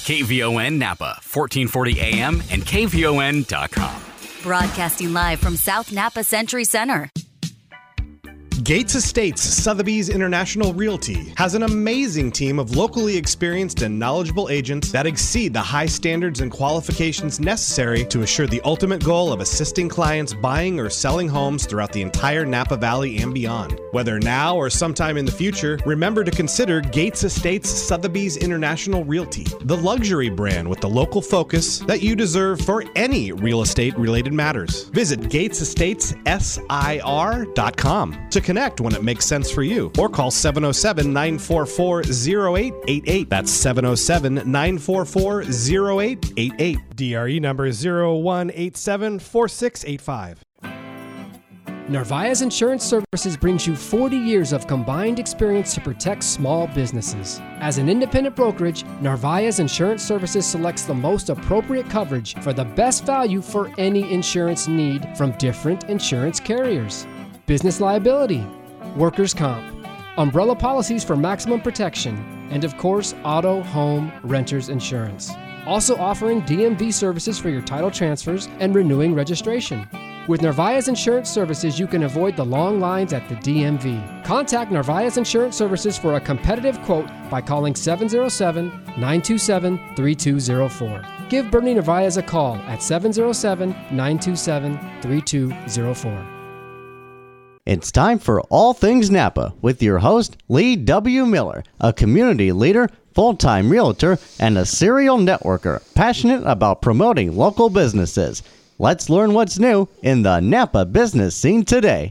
KVON Napa, 1440 AM and KVON.com. Broadcasting live from South Napa Century Center. Gates Estates Sotheby's International Realty has an amazing team of locally experienced and knowledgeable agents that exceed the high standards and qualifications necessary to assure the ultimate goal of assisting clients buying or selling homes throughout the entire Napa Valley and beyond. Whether now or sometime in the future, remember to consider Gates Estates Sotheby's International Realty, the luxury brand with the local focus that you deserve for any real estate related matters. Visit GatesEstatesSIR.com to connect when it makes sense for you, or call 707-944-0888. That's 707-944-0888. DRE number 01874685. Narvaez Insurance Services brings you 40 years of combined experience to protect small businesses. As an independent brokerage, Narvaez Insurance Services selects the most appropriate coverage for the best value for any insurance need from different insurance carriers. Business liability, workers' comp, umbrella policies for maximum protection, and of course, auto, home, renters insurance. Also offering DMV services for your title transfers and renewing registration. With Narvaez Insurance Services, you can avoid the long lines at the DMV. Contact Narvaez Insurance Services for a competitive quote by calling 707-927-3204. Give Bernie Narvaez a call at 707-927-3204. It's time for All Things Napa with your host, Lee W. Miller, a community leader, full-time realtor, and a serial networker passionate about promoting local businesses. Let's learn what's new in the Napa business scene today.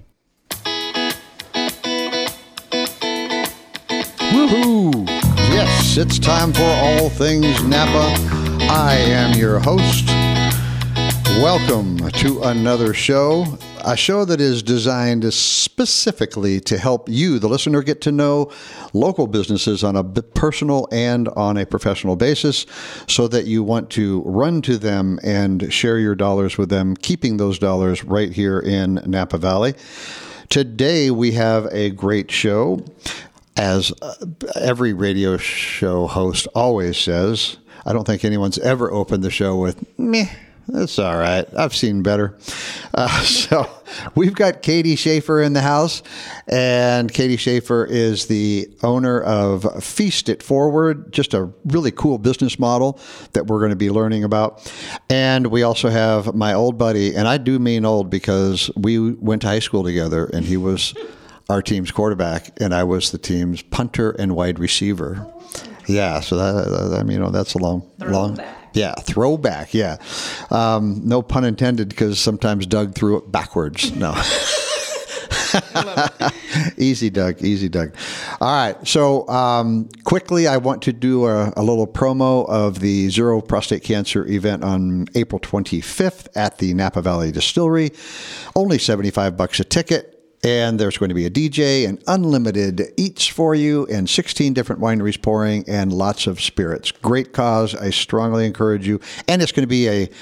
Woohoo! Yes, it's time for All Things Napa. I am your host. Welcome to another show. A show that is designed specifically to help you, the listener, get to know local businesses on a personal and on a professional basis so that you want to run to them and share your dollars with them, keeping those dollars right here in Napa Valley. Today, we have a great show. As every radio show host always says, I don't think anyone's ever opened the show with, meh. That's all right. I've seen better. So we've got Katie Schaefer in the house, and Katie Schaefer is the owner of Feast It Forward, just a really cool business model that we're going to be learning about. And we also have my old buddy, and I do mean old because we went to high school together, and he was our team's quarterback, and I was the team's punter and wide receiver. Yeah, so that's a long. Yeah, throwback, yeah. No pun intended, because sometimes Doug threw it backwards. No. Easy, Doug. All right, so quickly, I want to do a little promo of the Zero Prostate Cancer event on April 25th at the Napa Valley Distillery. Only $75 a ticket. And there's going to be a DJ and unlimited eats for you and 16 different wineries pouring and lots of spirits. Great cause. I strongly encourage you. And it's going to be a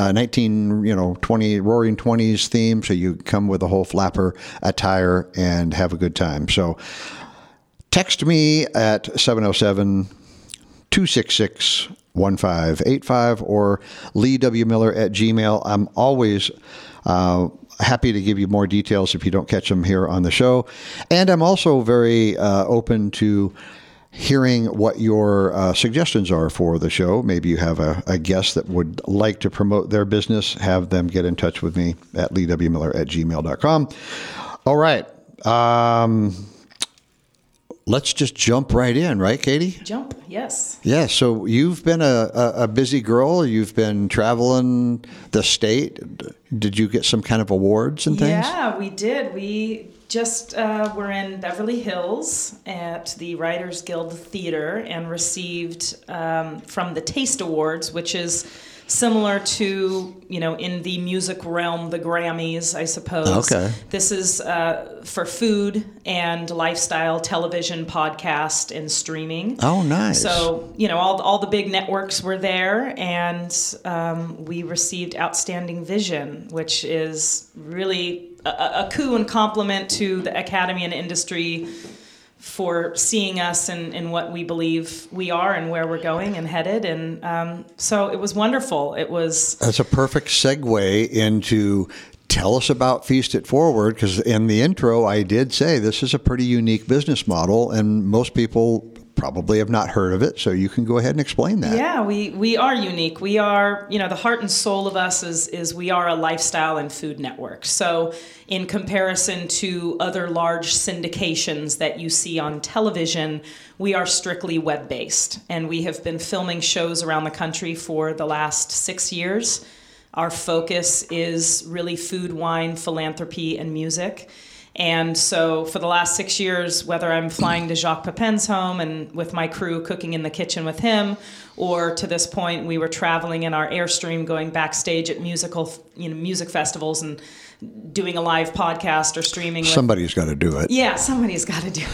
20 Roaring 20s theme. So you come with a whole flapper attire and have a good time. So text me at 707-266-1585 or leewmiller@gmail. I'm always happy to give you more details if you don't catch them here on the show. And I'm also very open to hearing what your suggestions are for the show. Maybe you have a guest that would like to promote their business. Have them get in touch with me at leewmiller@gmail.com. All right. Let's just jump right in, right, Katie? Jump, yes. Yeah, so you've been a busy girl. You've been traveling the state. Did you get some kind of awards and things? Yeah, we did. We just were in Beverly Hills at the Writers Guild Theater and received from the Taste Awards, which is similar to, in the music realm, the Grammys, I suppose. Okay. This is for food and lifestyle, television, podcast, and streaming. Oh, nice. So, all the big networks were there, and we received Outstanding Vision, which is really a coup and compliment to the Academy and industry for seeing us and what we believe we are and where we're going and headed. And so it was wonderful. That's a perfect segue into tell us about Feast It Forward, because in the intro I did say this is a pretty unique business model, and most people probably have not heard of it, so you can go ahead and explain that. Yeah, we are unique. We are, the heart and soul of us is we are a lifestyle and food network. So in comparison to other large syndications that you see on television, we are strictly web-based, and we have been filming shows around the country for the last 6 years. Our focus is really food, wine, philanthropy, and music. And so for the last 6 years, whether I'm flying to Jacques Pepin's home and with my crew cooking in the kitchen with him, or to this point we were traveling in our Airstream, going backstage at music festivals and doing a live podcast or streaming. Somebody's got to do it. Yeah, somebody's got to do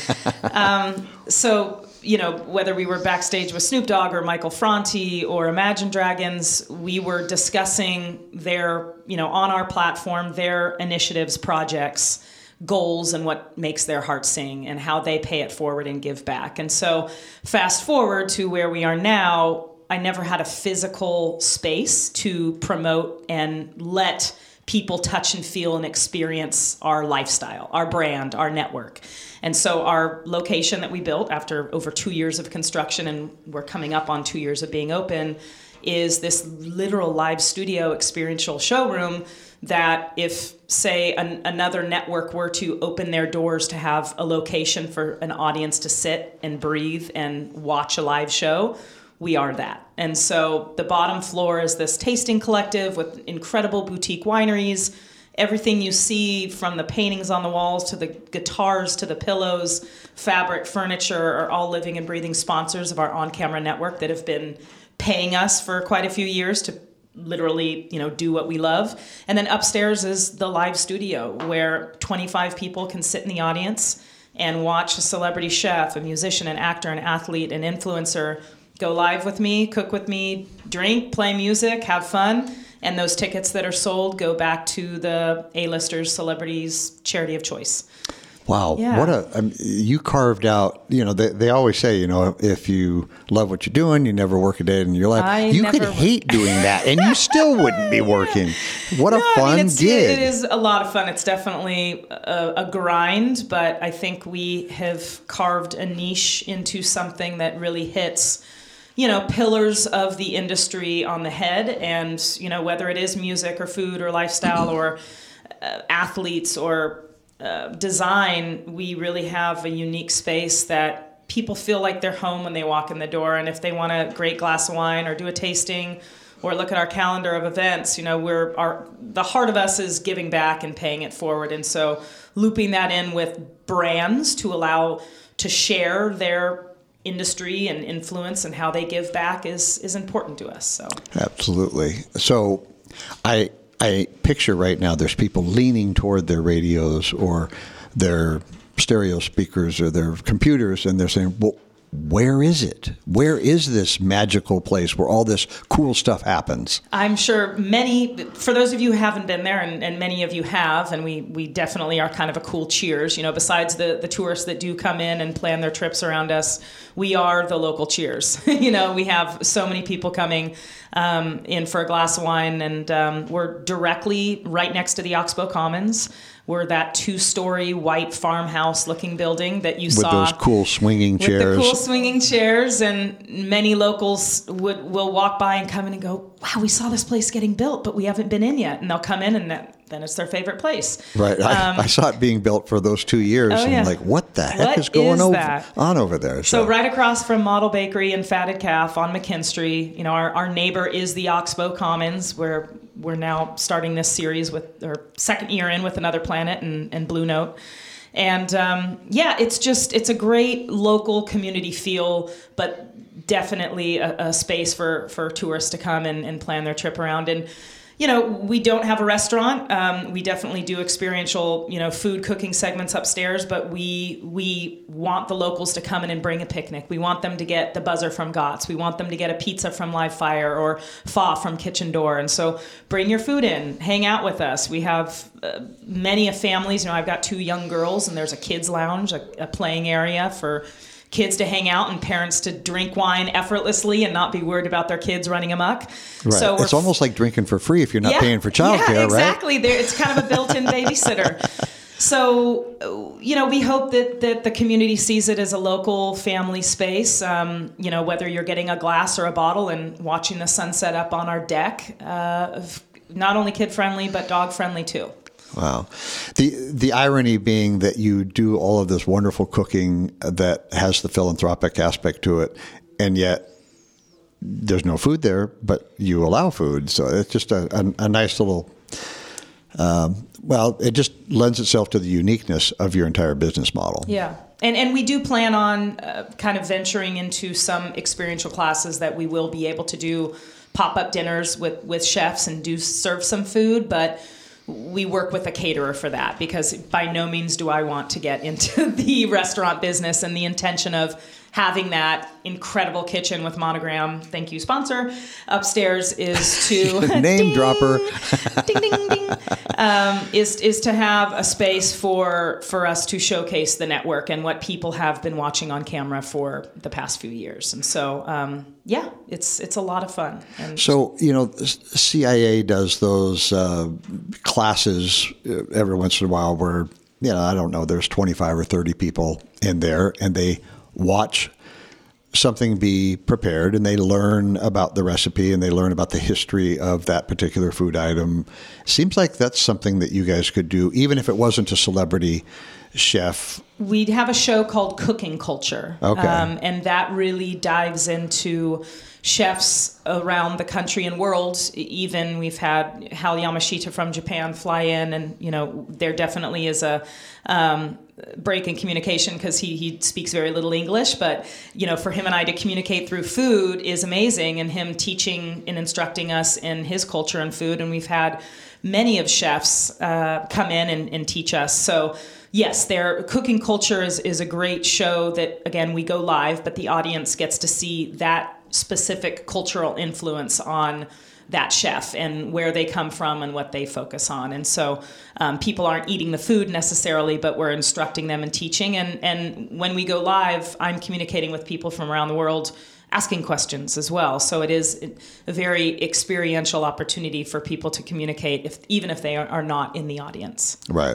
it. So, whether we were backstage with Snoop Dogg or Michael Franti or Imagine Dragons, we were discussing their, on our platform, their initiatives, projects, goals, and what makes their heart sing and how they pay it forward and give back. And so fast forward to where we are now, I never had a physical space to promote and let people touch and feel and experience our lifestyle, our brand, our network. And so our location that we built after over 2 years of construction, and we're coming up on 2 years of being open, is this literal live studio experiential showroom that if, say, another network were to open their doors to have a location for an audience to sit and breathe and watch a live show, we are that. And so the bottom floor is this tasting collective with incredible boutique wineries. Everything you see, from the paintings on the walls to the guitars to the pillows, fabric, furniture, are all living and breathing sponsors of our on-camera network that have been paying us for quite a few years to literally, do what we love. And then upstairs is the live studio where 25 people can sit in the audience and watch a celebrity chef, a musician, an actor, an athlete, an influencer go live with me, cook with me, drink, play music, have fun. And those tickets that are sold go back to the A-listers, celebrities, charity of choice. Wow. Yeah. You carved out, they always say, if you love what you're doing, you never work a day in your life. You could hate doing that and you still wouldn't be working. What a fun gig. It is a lot of fun. It's definitely a grind, but I think we have carved a niche into something that really hits pillars of the industry on the head. And, whether it is music or food or lifestyle or athletes or design, we really have a unique space that people feel like they're home when they walk in the door. And if they want a great glass of wine or do a tasting or look at our calendar of events, the heart of us is giving back and paying it forward. And so looping that in with brands to allow to share their industry and influence and how they give back is important to us. So absolutely. So I picture right now there's people leaning toward their radios or their stereo speakers or their computers, and they're saying, well, where is it? Where is this magical place where all this cool stuff happens? I'm sure for those of you who haven't been there, and many of you have, and we definitely are kind of a cool Cheers. Besides the tourists that do come in and plan their trips around us, we are the local Cheers. We have so many people coming in for a glass of wine, and we're directly right next to the Oxbow Commons. We're that 2-story white farmhouse-looking building that you saw. With those cool swinging chairs. With the cool swinging chairs, and many locals will walk by and come in and go, wow, we saw this place getting built, but we haven't been in yet. And they'll come in, and then it's their favorite place. Right. I saw it being built for those 2 years, and I'm like, what the heck is going on over there? So right across from Model Bakery and Fatted Calf on McKinstry, our neighbor is the Oxbow Commons, where we're now starting this series with our second year in with Another Planet and Blue Note. And it's a great local community feel, but definitely a space for tourists to come and plan their trip around. And we don't have a restaurant. We definitely do experiential, food cooking segments upstairs, but we want the locals to come in and bring a picnic. We want them to get the buzzer from Gott's. We want them to get a pizza from Live Fire or pho from Kitchen Door. And so bring your food in, hang out with us. We have many families. I've got 2 young girls, and there's a kids lounge, a playing area for kids to hang out and parents to drink wine effortlessly and not be worried about their kids running amok. Right. So it's almost like drinking for free if you're not paying for childcare, right? Exactly. It's kind of a built-in babysitter. So, we hope that the community sees it as a local family space, whether you're getting a glass or a bottle and watching the sunset up on our deck, not only kid-friendly, but dog-friendly too. Wow. The irony being that you do all of this wonderful cooking that has the philanthropic aspect to it, and yet there's no food there, but you allow food. So it's just a nice little, it just lends itself to the uniqueness of your entire business model. Yeah. And we do plan on kind of venturing into some experiential classes that we will be able to do pop-up dinners with chefs and do serve some food, but we work with a caterer for that, because by no means do I want to get into the restaurant business, and the intention of having that incredible kitchen with Monogram, thank you sponsor, upstairs is to name dropper, ding ding ding, is to have a space for us to showcase the network and what people have been watching on camera for the past few years. And so it's a lot of fun. And so CIA does those classes every once in a while where I don't know, there's 25 or 30 people in there, and they watch something be prepared, and they learn about the recipe, and they learn about the history of that particular food item. Seems like that's something that you guys could do, even if it wasn't a celebrity chef. We'd have a show called Cooking Culture. Okay. And that really dives into chefs around the country and world. Even we've had Hal Yamashita from Japan fly in, and there definitely is a break in communication because he speaks very little English, but for him and I to communicate through food is amazing, and him teaching and instructing us in his culture and food. And we've had many of chefs come in and teach us. So yes, their Cooking Culture is a great show that, again, we go live, but the audience gets to see that specific cultural influence on that chef and where they come from and what they focus on. And so people aren't eating the food necessarily, but we're instructing them and teaching. And when we go live, I'm communicating with people from around the world, asking questions as well. So it is a very experiential opportunity for people to communicate, even if they are not in the audience. Right.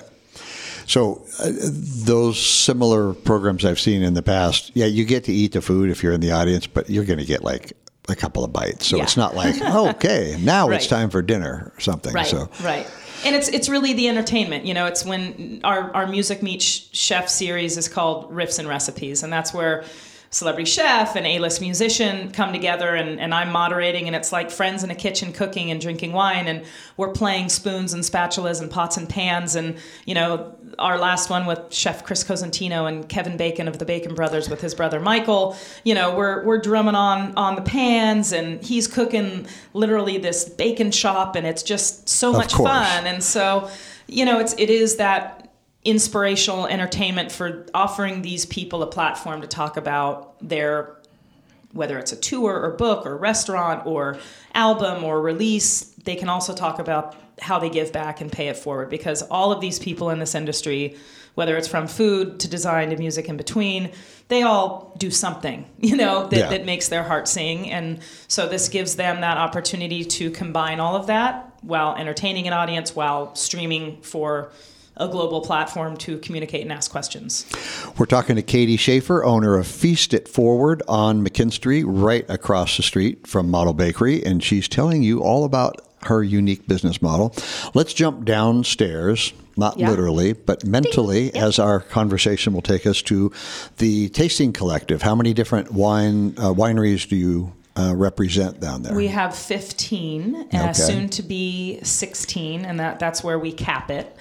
So those similar programs I've seen in the past, you get to eat the food if you're in the audience, but you're going to get like a couple of bites. So it's not like, okay, now right. It's time for dinner or something. Right, So. Right. And it's really the entertainment. It's when our Music Meets Chef series is called Riffs and Recipes, and that's where celebrity chef and A-list musician come together, and I'm moderating, and it's like friends in a kitchen cooking and drinking wine, and we're playing spoons and spatulas and pots and pans. And our last one with Chef Chris Cosentino and Kevin Bacon of the Bacon Brothers with his brother Michael, we're drumming on the pans, and he's cooking literally this bacon chop, and it's just so much fun. And so it is that inspirational entertainment for offering these people a platform to talk about their, whether it's a tour or book or restaurant or album or release. They can also talk about how they give back and pay it forward, because all of these people in this industry, whether it's from food to design to music in between, they all do something, that makes their heart sing. And so this gives them that opportunity to combine all of that while entertaining an audience, while streaming for a global platform to communicate and ask questions. We're talking to Katie Schaefer, owner of Feast It Forward on McKinstry, right across the street from Model Bakery, and she's telling you all about her unique business model. Let's jump downstairs, not literally, but mentally, as our conversation will take us to the Tasting Collective. How many different wineries do you represent down there? We have 15, soon to be 16, and that's where we cap it.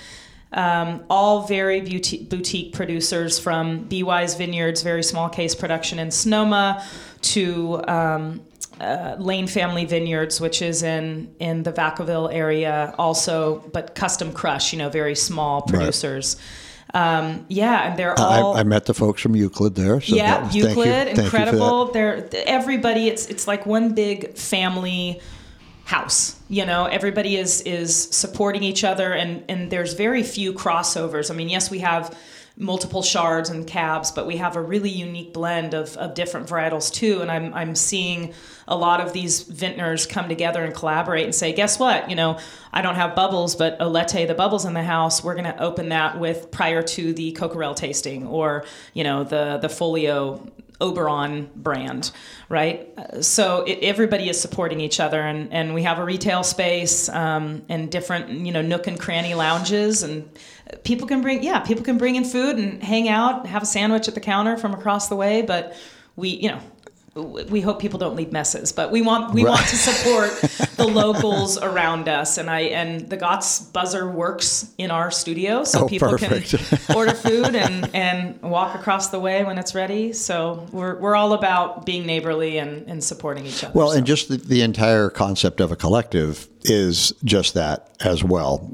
All very boutique producers, from B-Wise Vineyards, very small case production in Sonoma, to Lane Family Vineyards, which is in the Vacaville area also, but Custom Crush, very small producers. And they're all... I met the folks from Euclid there. So Euclid, incredible. They're everybody, it's like one big family house. Everybody is supporting each other, and there's very few crossovers. I mean, yes, we have multiple shards and cabs, but we have a really unique blend of different varietals too. And I'm seeing a lot of these vintners come together and collaborate and say, guess what? I don't have bubbles, but Olete, the bubbles in the house, we're going to open that with prior to the Coquerel tasting, or, the Folio Oberon brand, right? So everybody is supporting each other, and we have a retail space and different, nook and cranny lounges, and people can bring in food and hang out, have a sandwich at the counter from across the way. But we hope people don't leave messes, but we want to support the locals around us, and the Gott's buzzer works in our studio, so people can order food and walk across the way when it's ready. So we're all about being neighborly and supporting each other. Well, and just the entire concept of a collective is just that as well.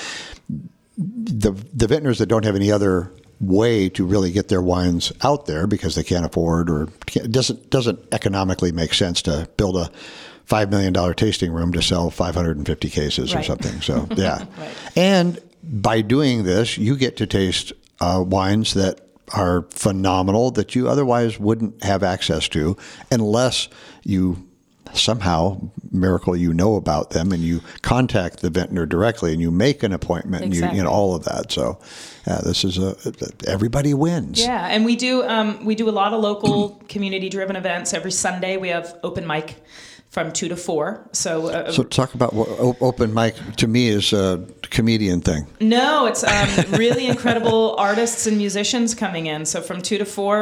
The vintners that don't have any other way to really get their wines out there because they can't afford, or it doesn't economically make sense to build a $5 million tasting room to sell 550 cases or something. So yeah. Right. And by doing this, you get to taste wines that are phenomenal that you otherwise wouldn't have access to unless you somehow, miracle, about them, and you contact the vintner directly, and you make an appointment, and all of that. So, this is everybody wins. Yeah, and we do a lot of local community-driven events. Every Sunday we have open mic from 2 to 4. So talk about what open mic to me is a comedian thing. No, it's really incredible artists and musicians coming in. So from 2 to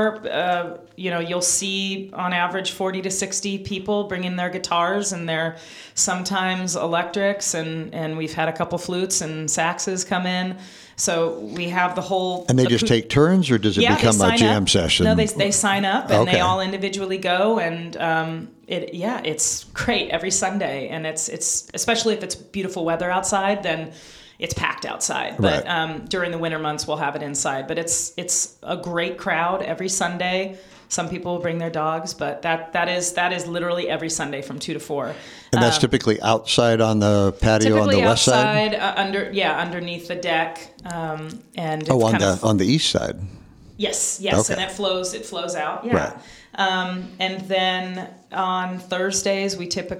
4, you'll see on average 40 to 60 people bringing their guitars and their sometimes electrics, and we've had a couple flutes and saxes come in. So we have the whole... And they just take turns, or does it become a jam session? No, they sign up, and they all individually go, and it's great every Sunday. And it's especially if it's beautiful weather outside, then it's packed outside. But during the winter months, we'll have it inside. But it's a great crowd every Sunday. Some people will bring their dogs, but that is literally every Sunday from 2 to 4. And that's typically outside on the patio on the west side? Underneath the deck. And it's on the east side. Yes, okay. And it flows out. Yeah. Right. And then on Thursdays,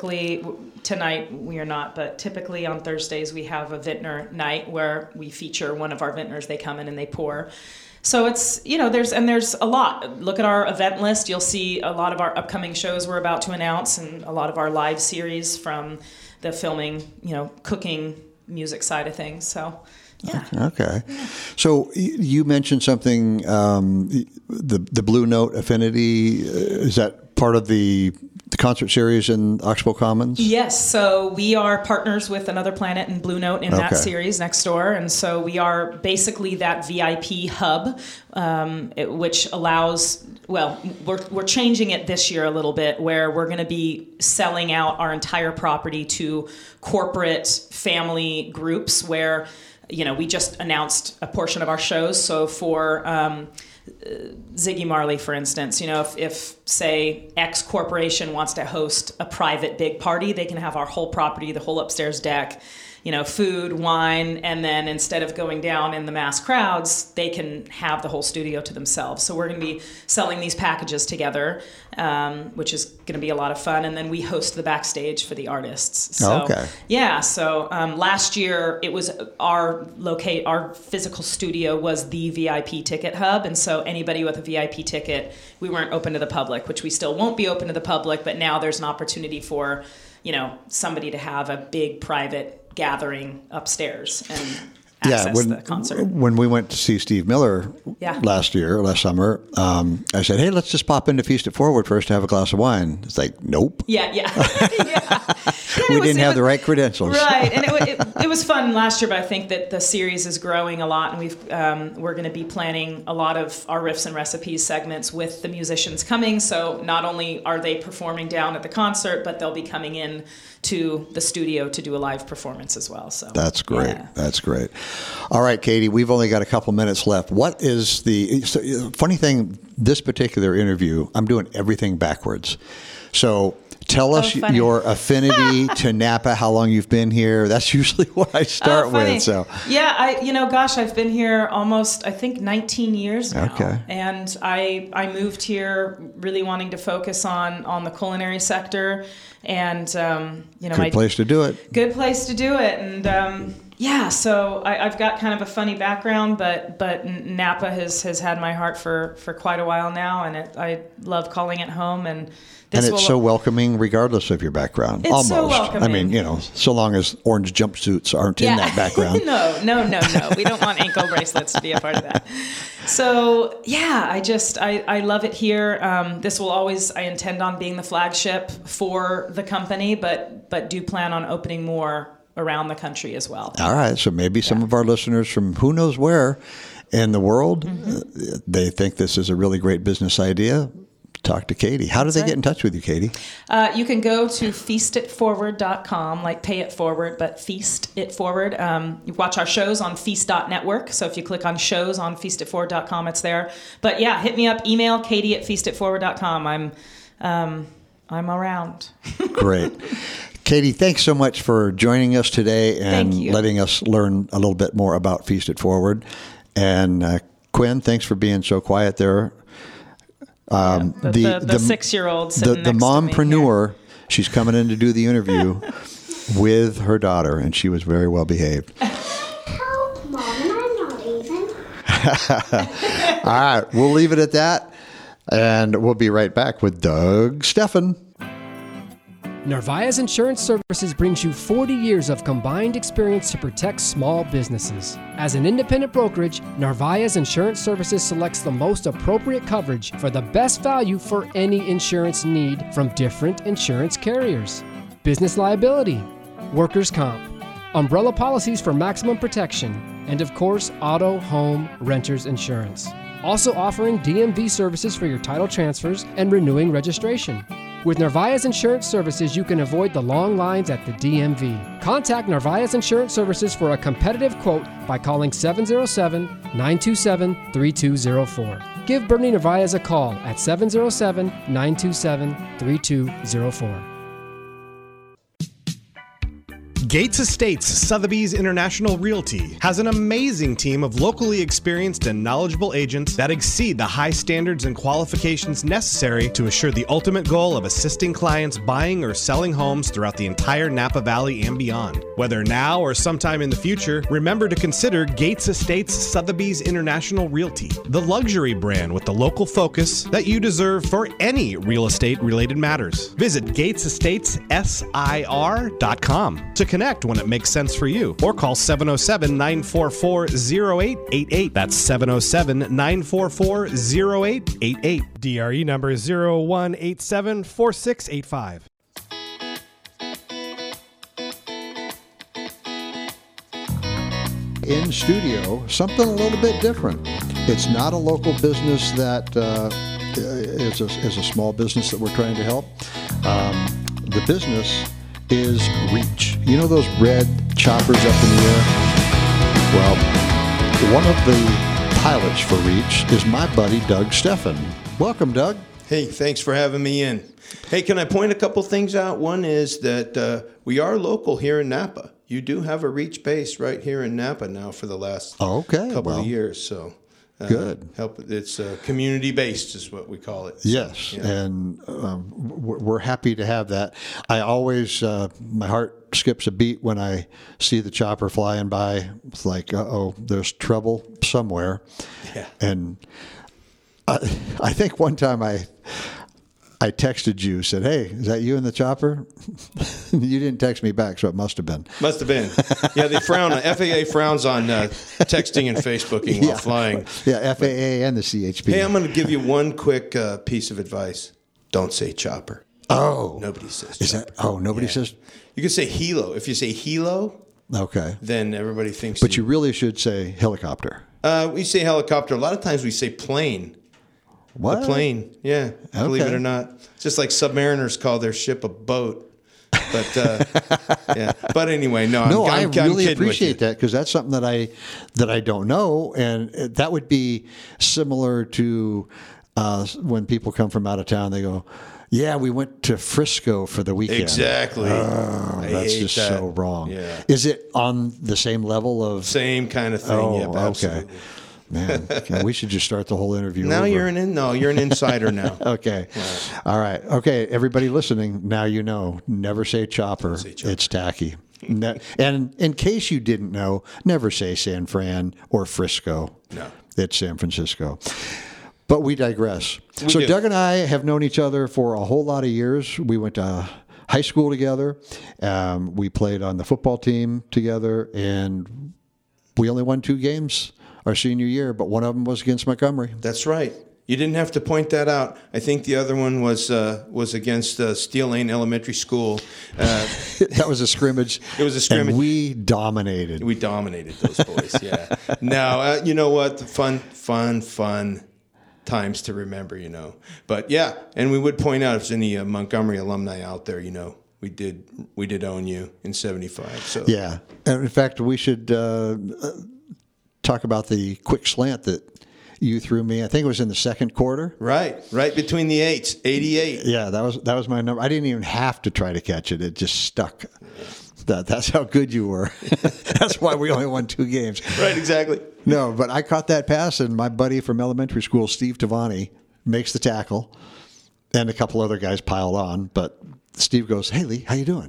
tonight we are not, but typically on Thursdays we have a vintner night where we feature one of our vintners. They come in and they pour. So it's, there's a lot. Look at our event list. You'll see a lot of our upcoming shows we're about to announce, and a lot of our live series from the filming, cooking, music side of things. So, yeah. Okay. Yeah. So you mentioned something, the Blue Note Affinity, is that part of the concert series in Oxbow Commons? Yes. So we are partners with Another Planet and Blue Note in that series next door. And so we are basically that VIP hub, which allows, we're changing it this year a little bit, where we're going to be selling out our entire property to corporate family groups where, we just announced a portion of our shows. So for Ziggy Marley, for instance, if say X corporation wants to host a private big party, they can have our whole property, the whole upstairs deck, food, wine, and then instead of going down in the mass crowds, they can have the whole studio to themselves. So we're going to be selling these packages together, which is going to be a lot of fun. And then we host the backstage for the artists. So, So last year it was our physical studio was the VIP ticket hub. And so anybody with a VIP ticket, we weren't open to the public, which we still won't be open to the public. But now there's an opportunity for, somebody to have a big private gathering upstairs and access the concert. When we went to see Steve Miller last summer, I said, hey, let's just pop into Feast It Forward first to have a glass of wine. It's like, nope. Yeah. We didn't have the right credentials. Right, and it was fun last year, but I think that the series is growing a lot, and we're going to be planning a lot of our Riffs and Recipes segments with the musicians coming. So not only are they performing down at the concert, but they'll be coming in to the studio to do a live performance as well. So that's great. Yeah. That's great. All right, Katie, we've only got a couple minutes left. What is funny thing, this particular interview, I'm doing everything backwards. So tell us your affinity to Napa, how long you've been here. That's usually what I start with. So yeah, I've been here almost, I think, 19 years now. Okay. And I moved here really wanting to focus on the culinary sector, and good place to do it. Good place to do it, and so I've got kind of a funny background, but Napa has had my heart for quite a while now, and I love calling it home. And it's so welcoming regardless of your background. It's almost. So welcoming. I mean, so long as orange jumpsuits aren't in that background. No. We don't want ankle bracelets to be a part of that. So, yeah, I love it here. I intend on being the flagship for the company, but do plan on opening more around the country as well. All right. So maybe some of our listeners from who knows where in the world, they think this is a really great business idea. Talk to Katie. How do they get in touch with you, Katie? You can go to feastitforward.com, like pay it forward, but feast it forward. You watch our shows on feast.network. So if you click on shows on feastitforward.com, it's there. But yeah, hit me up, email katie@feastitforward.com. I'm around. Great. Katie, thanks so much for joining us today and letting us learn a little bit more about Feast It Forward. And Quinn, thanks for being so quiet there. The 6-year-old sitting the next mompreneur, to me. She's coming in to do the interview with her daughter, and she was very well behaved. Help, Mom, I'm not even. All right, we'll leave it at that, and we'll be right back with Doug Steffen. Narvaez Insurance Services brings you 40 years of combined experience to protect small businesses. As an independent brokerage, Narvaez Insurance Services selects the most appropriate coverage for the best value for any insurance need from different insurance carriers. Business liability, workers' comp, umbrella policies for maximum protection, and of course, auto, home, renters insurance. Also offering DMV services for your title transfers and renewing registration. With Narvaez Insurance Services, you can avoid the long lines at the DMV. Contact Narvaez Insurance Services for a competitive quote by calling 707-927-3204. Give Bernie Narvaez a call at 707-927-3204. Gates Estates Sotheby's International Realty has an amazing team of locally experienced and knowledgeable agents that exceed the high standards and qualifications necessary to assure the ultimate goal of assisting clients buying or selling homes throughout the entire Napa Valley and beyond. Whether now or sometime in the future, remember to consider Gates Estates Sotheby's International Realty, the luxury brand with the local focus that you deserve for any real estate related matters. Visit GatesEstatesSIR.com to connect when it makes sense for you, or call 707-944-0888. That's 707-944-0888. DRE number is 01874685. In studio, something a little bit different. It's not a local business that is a small business that we're trying to help. The business is Reach. You know those red choppers up in the air? Well, one of the pilots for Reach is my buddy Doug Steffen. Welcome, Doug. Hey, thanks for having me in. Hey, can I point a couple things out? One is that we are local here in Napa. You do have a Reach base right here in Napa now for the last couple of years. So good. It's community-based is what we call it. Yes, and we're happy to have that. I always, my heart skips a beat when I see the chopper flying by. It's like, there's trouble somewhere. Yeah. And I think one time I texted you, said, "Hey, is that you in the chopper?" You didn't text me back, so it must have been. Must have been. Yeah, they frown. FAA frowns on texting and Facebooking while flying. Yeah, FAA and the CHP. Hey, I'm going to give you one quick piece of advice. Don't say chopper. Oh. Nobody says Is chopper. that? Oh, nobody says. You can say helo. If you say helo, Okay. then everybody thinks. But you really should say helicopter. We say helicopter. A lot of times we say plane. What? The plane. Yeah. Believe it Okay. or not. It's just like submariners call their ship a boat. But yeah. But anyway, no. I I'm really kidding with appreciate you. that because that's something that I don't know, and that would be similar to when people come from out of town. They go, "Yeah, we went to Frisco for the weekend." Exactly. Oh, I that's hate just that. so wrong. Yeah. Is it on the same level of? Same kind of thing. Oh, Yep, okay. absolutely. Man, we should just start the whole interview. Now over. you're an insider now. Okay. All right. Okay. Everybody listening, now you know. Never say chopper. It's tacky. And in case you didn't know, never say San Fran or Frisco. No. It's San Francisco. But we digress. We So do. Doug and I have known each other for a whole lot of years. We went to high school together. We played on the football team together, and we only won 2 games our senior year, but one of them was against Montgomery. That's right. You didn't have to point that out. I think the other one was against Steel Lane Elementary School. That was a scrimmage. It was a scrimmage. And we dominated. We dominated those boys. Yeah. Now you know what? Fun times to remember. You know. But yeah, and we would point out if there's any Montgomery alumni out there. You know, we did own you in '75. So Yeah, and in fact, we should talk about the quick slant that you threw me. I think it was in the second quarter. Right between the 8s, 88. Yeah, that was my number. I didn't even have to try to catch it; it just stuck. That's how good you were. That's why we only won 2 games. Right, exactly. No, but I caught that pass, and my buddy from elementary school, Steve Tavani, makes the tackle, and a couple other guys piled on. But Steve goes, "Hey, Lee, how you doing?"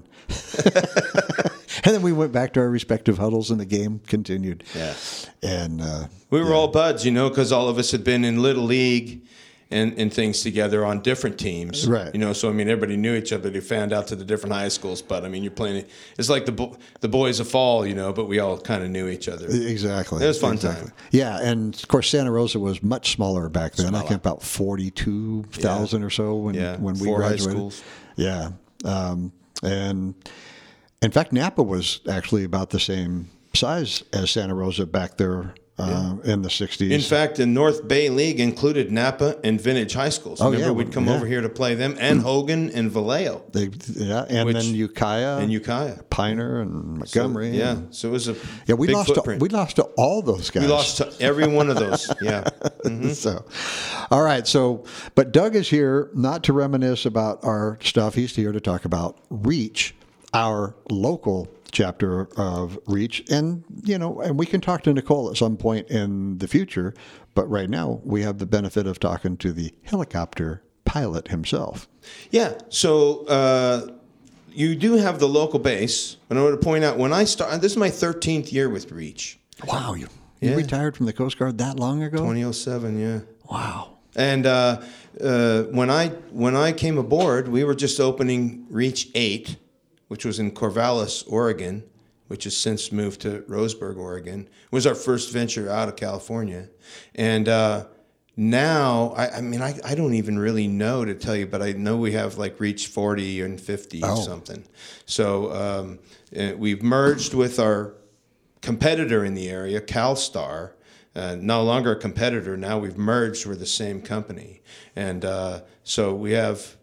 And then we went back to our respective huddles, and the game continued. Yeah. And We were all buds, you know, because all of us had been in Little League and things together on different teams. Right. You know, so, I mean, everybody knew each other. They fanned out to the different high schools. But, I mean, you're playing – it's like the boys of fall, you know, but we all kind of knew each other. Exactly. It was a fun time. Yeah, and, of course, Santa Rosa was much smaller back then. I think about 42,000 or so when we 4 high graduated. schools. Yeah. And, in fact, Napa was actually about the same size as Santa Rosa back there in the 60s. In fact, the North Bay League included Napa and Vintage High Schools. Remember, we'd come over here to play them, and Hogan and Vallejo. And then Ukiah. Piner and Montgomery. So it was a we big lost footprint. we lost to all those guys. We lost to every one of those. Yeah. Mm-hmm. So, all right. So, but Doug is here not to reminisce about our stuff. He's here to talk about Reach, our local chapter of Reach, and and we can talk to Nicole at some point in the future. But right now, we have the benefit of talking to the helicopter pilot himself. Yeah. So you do have the local base. And I want to point out when I started. This is my 13th year with Reach. Wow, you retired from the Coast Guard that long ago? 2007. Yeah. Wow. And when I came aboard, we were just opening Reach 8, which was in Corvallis, Oregon, which has since moved to Roseburg, Oregon. It was our first venture out of California. And now, I don't even really know to tell you, but I know we have like Reach 40 and 50 or something. So we've merged with our competitor in the area, CalStar. No longer a competitor. Now we've merged. We're the same company. And so we have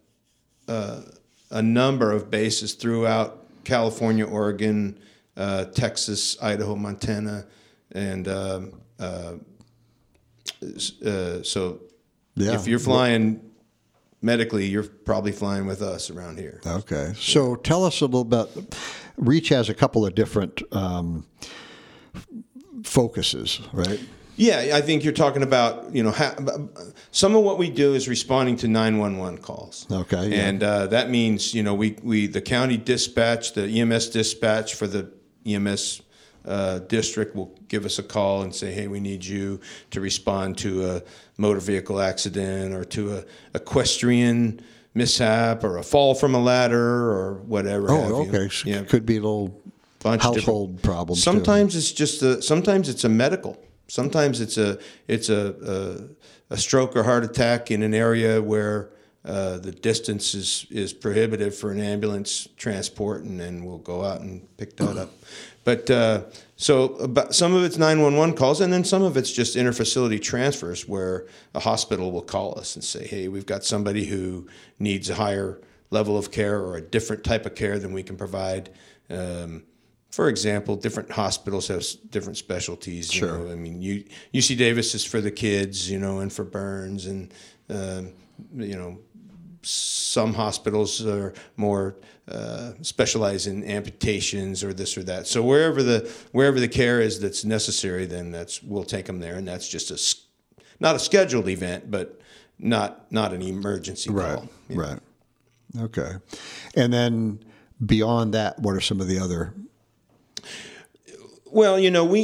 a number of bases throughout California, Oregon, Texas, Idaho, Montana, and so if you're flying medically, you're probably flying with us around here. Okay. So tell us a little bit. Reach has a couple of different focuses, right? Yeah, I think you're talking about, some of what we do is responding to 911 calls. Okay. Yeah. And that means, we the county dispatch, the EMS dispatch for the EMS district will give us a call and say, hey, we need you to respond to a motor vehicle accident or to a equestrian mishap or a fall from a ladder or whatever. Okay. Yeah. Could be a little household problems. Sometimes it's just sometimes it's a medical. Sometimes it's a stroke or heart attack in an area where the distance is prohibitive for an ambulance transport, and then we'll go out and pick that up. But some of it's 911 calls, and then some of it's just interfacility transfers where a hospital will call us and say, hey, we've got somebody who needs a higher level of care or a different type of care than we can provide. For example, different hospitals have different specialties. Sure. You know? I mean, UC Davis is for the kids, and for burns, and some hospitals are more specialize in amputations or this or that. So wherever the care is that's necessary, then we'll take them there, and that's just not a scheduled event, but not an emergency call. Right. Okay. And then beyond that, what are some of the other? Well,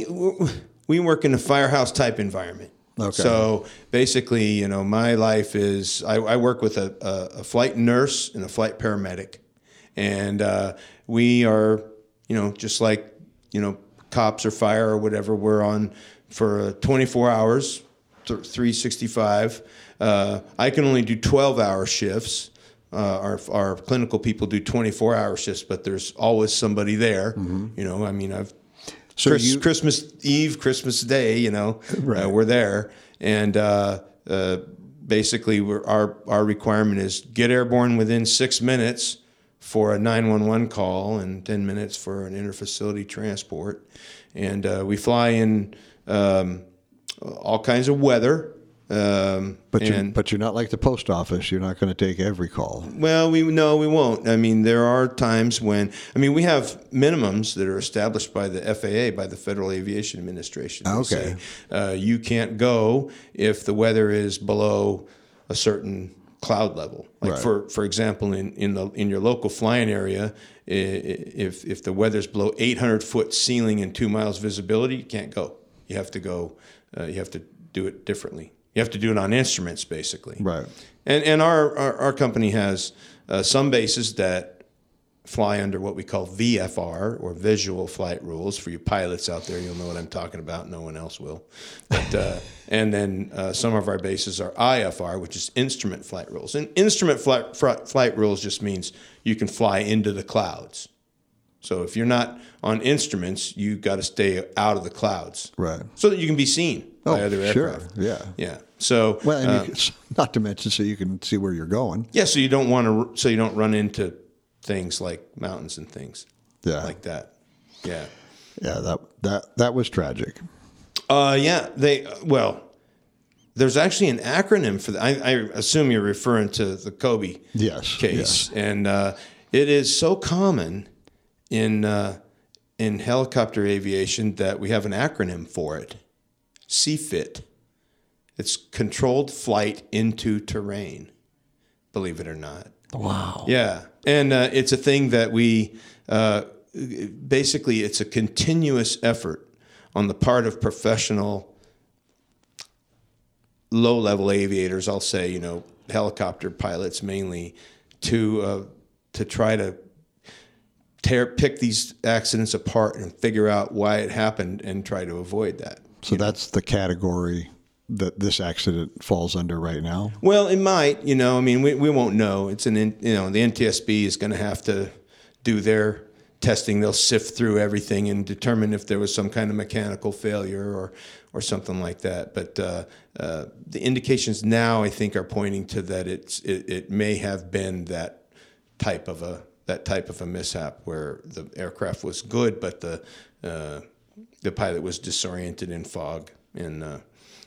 we work in a firehouse type environment. Okay. So basically, my life is I work with a flight nurse and a flight paramedic, and we are, just like, cops or fire or whatever. We're on for 24 hours, 365. I can only do 12-hour shifts. Our clinical people do 24-hour shifts, but there's always somebody there. Mm-hmm. Christmas Eve, Christmas Day, right. We're there, and basically our requirement is get airborne within 6 minutes for a 911 call and 10 minutes for an interfacility transport, and we fly in all kinds of weather. But you're not like the post office. You're not going to take every call. Well, we won't. I mean, there are times when we have minimums that are established by the FAA, by the Federal Aviation Administration. Okay. Say, you can't go if the weather is below a certain cloud level. Like right. for example, in your local flying area, if the weather's below 800-foot ceiling and 2 miles visibility, you can't go. You have to go. You have to do it differently. You have to do it on instruments, basically. Right. And our company has some bases that fly under what we call VFR, or Visual Flight Rules. For you pilots out there, you'll know what I'm talking about. No one else will. But and then some of our bases are IFR, which is Instrument Flight Rules. And Instrument Flight Rules just means you can fly into the clouds. So if you're not on instruments, you got to stay out of the clouds, right? So that you can be seen by other aircraft. Sure, yeah, yeah. So and not to mention, so you can see where you're going. Yeah, so you don't run into things like mountains and things, like that. Yeah, yeah. That was tragic. There's actually an acronym for that. I assume you're referring to the Kobe case, yes. And it is so common in helicopter aviation that we have an acronym for it, CFIT. It's Controlled Flight into Terrain, believe it or not. Wow. Yeah, and it's a thing that we basically, it's a continuous effort on the part of professional low-level aviators, I'll say, helicopter pilots mainly, to try to pick these accidents apart and figure out why it happened and try to avoid that. So that's the category that this accident falls under right now? Well, it might, we won't know. It's the NTSB is going to have to do their testing. They'll sift through everything and determine if there was some kind of mechanical failure or something like that. But the indications now, I think, are pointing to that it may have been that type of a mishap where the aircraft was good, but the pilot was disoriented in fog and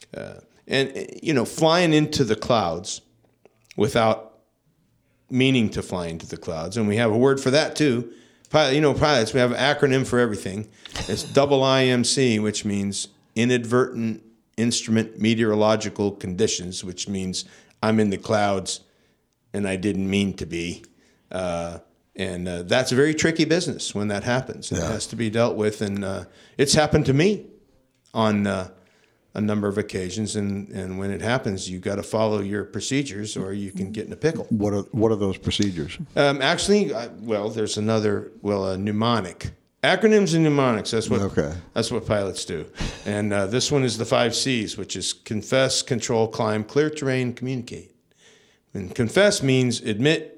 flying into the clouds without meaning to fly into the clouds, and we have a word for that too. Pilots, we have an acronym for everything. It's IMC, which means inadvertent instrument meteorological conditions, which means I'm in the clouds and I didn't mean to be. And that's a very tricky business when that happens. It has to be dealt with, and it's happened to me on a number of occasions. And when it happens, you got to follow your procedures, or you can get in a pickle. What are those procedures? There's another mnemonic. Acronyms and mnemonics. That's what pilots do. And this one is the 5 C's, which is confess, control, climb, clear terrain, communicate. And confess means admit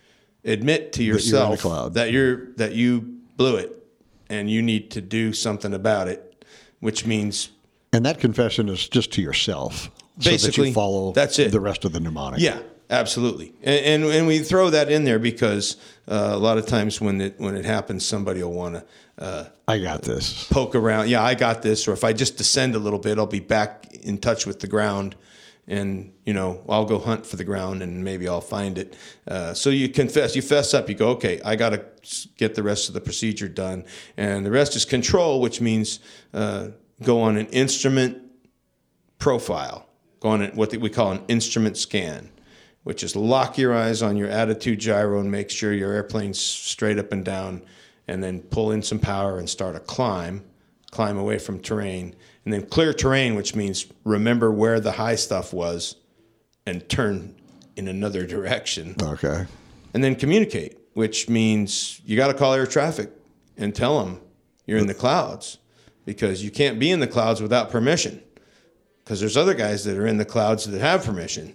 to yourself that you blew it and you need to do something about it, which means. And that confession is just to yourself. Basically, so that you follow the rest of the mnemonic. Yeah, absolutely. And we throw that in there because a lot of times when it happens, somebody will want to. I got this. Poke around. Yeah, I got this. Or if I just descend a little bit, I'll be back in touch with the ground. And, I'll go hunt for the ground and maybe I'll find it. So you fess up. You go, okay, I got to get the rest of the procedure done. And the rest is control, which means go on an instrument profile. Go on what we call an instrument scan, which is lock your eyes on your attitude gyro and make sure your airplane's straight up and down, and then pull in some power and start a climb away from terrain, and then clear terrain, which means remember where the high stuff was and turn in another direction. Okay. And then communicate, which means you got to call air traffic and tell them you're in the clouds, because you can't be in the clouds without permission. Because there's other guys that are in the clouds that have permission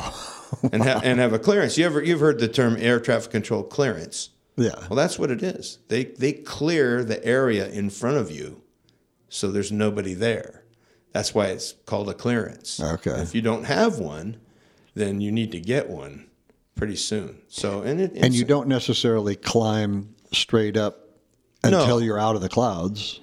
and have a clearance. You've heard the term air traffic control clearance. Yeah. Well, that's what it is. They clear the area in front of you, so there's nobody there. That's why it's called a clearance. Okay. If you don't have one, then you need to get one pretty soon. So and you don't necessarily climb straight up until you're out of the clouds.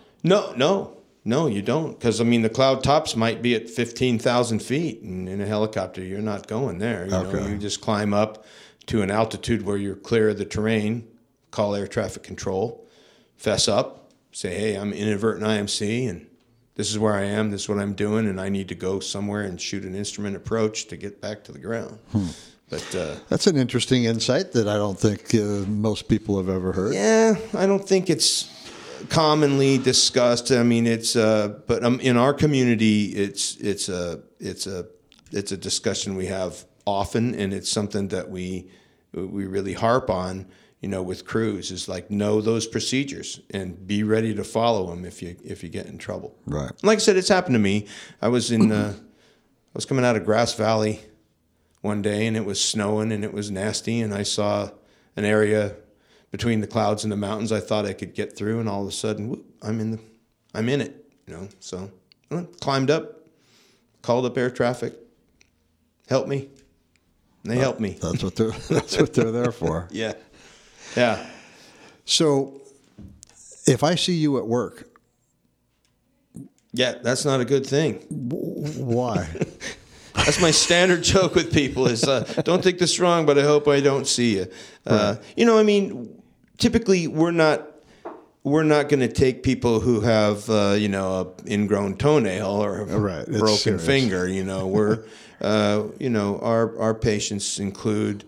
No, you don't. Because, the cloud tops might be at 15,000 feet. And in a helicopter, you're not going there. You just climb up to an altitude where you're clear of the terrain, call air traffic control, fess up, say, hey, I'm inadvertent IMC, and this is where I am, this is what I'm doing, and I need to go somewhere and shoot an instrument approach to get back to the ground. But that's an interesting insight that I don't think most people have ever heard. Yeah, I don't think it's commonly discussed. But in our community, it's a discussion we have often, and it's something that we really harp on. With crews, is like, know those procedures and be ready to follow them if you get in trouble. Right. Like I said, it's happened to me. I was coming out of Grass Valley one day, and it was snowing and it was nasty, and I saw an area between the clouds and the mountains I thought I could get through, and all of a sudden, whoop, I'm in it. So I climbed up, called up air traffic, help me. And they helped me. That's what they're there for. Yeah. Yeah. So if I see you at work. Yeah, that's not a good thing. Why? That's my standard joke with people is, don't think this wrong, but I hope I don't see you. Right. Typically we're not going to take people who have, a ingrown toenail or a broken finger. We're, our patients include,